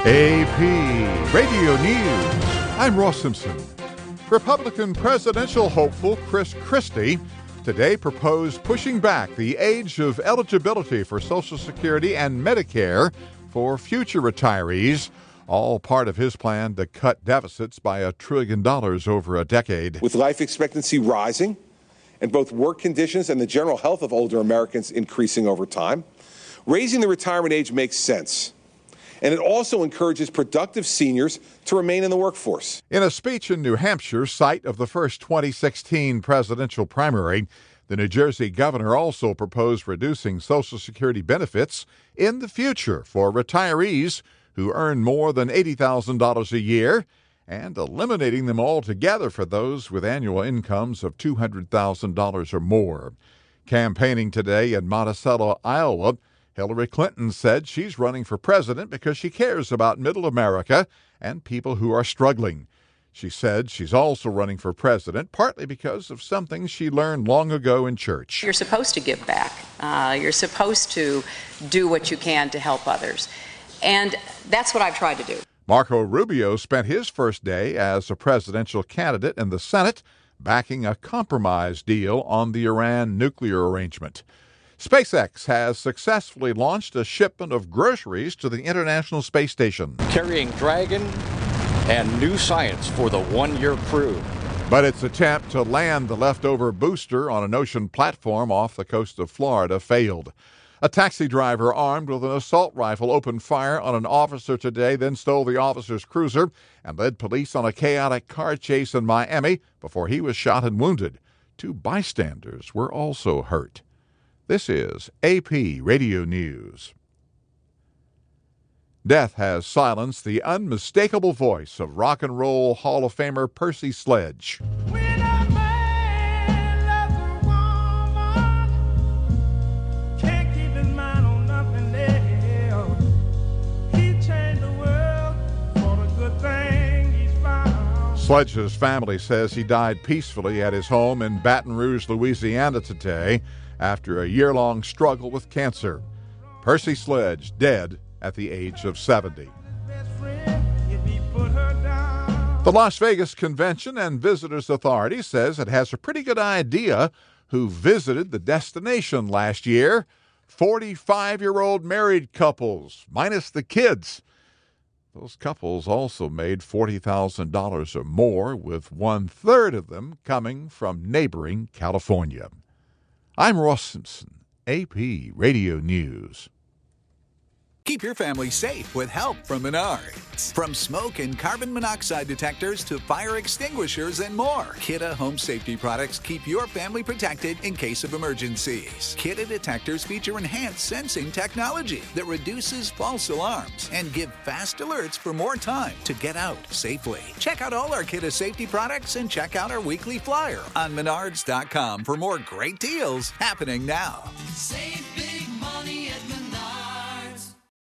AP Radio News. I'm Ross Simpson. Republican presidential hopeful Chris Christie today proposed pushing back the age of eligibility for Social Security and Medicare for future retirees, all part of his plan to cut deficits by $1 trillion over a decade. With life expectancy rising and both work conditions and the general health of older Americans increasing over time, raising the retirement age makes sense. And it also encourages productive seniors to remain in the workforce. In a speech in New Hampshire, site of the first 2016 presidential primary, the New Jersey governor also proposed reducing Social Security benefits in the future for retirees who earn more than $80,000 a year and eliminating them altogether for those with annual incomes of $200,000 or more. Campaigning today in Monticello, Iowa, Hillary Clinton said she's running for president because she cares about middle America and people who are struggling. She said she's also running for president partly because of something she learned long ago in church. You're supposed to give back. You're supposed to do what you can to help others. And that's what I've tried to do. Marco Rubio spent his first day as a presidential candidate in the Senate backing a compromise deal on the Iran nuclear arrangement. SpaceX has successfully launched a shipment of groceries to the International Space Station, carrying Dragon and new science for the one-year crew. But its attempt to land the leftover booster on an ocean platform off the coast of Florida failed. A taxi driver armed with an assault rifle opened fire on an officer today, then stole the officer's cruiser and led police on a chaotic car chase in Miami before he was shot and wounded. 2 bystanders were also hurt. This is AP Radio News. Death has silenced the unmistakable voice of Rock and Roll Hall of Famer Percy Sledge. When a man loves a woman, can't keep his mind on nothing else. He changed the world for the good thing he's found. Sledge's family says he died peacefully at his home in Baton Rouge, Louisiana today, after a year-long struggle with cancer. Percy Sledge dead at the age of 70. The Las Vegas Convention and Visitors Authority says it has a pretty good idea who visited the destination last year. 45-year-old married couples, minus the kids. Those couples also made $40,000 or more, with 1/3 of them coming from neighboring California. I'm Ross Simpson, AP Radio News. Keep your family safe with help from Menards. From smoke and carbon monoxide detectors to fire extinguishers and more, Kidde home safety products keep your family protected in case of emergencies. Kidde detectors feature enhanced sensing technology that reduces false alarms and give fast alerts for more time to get out safely. Check out all our Kidde safety products and check out our weekly flyer on Menards.com for more great deals happening now. Save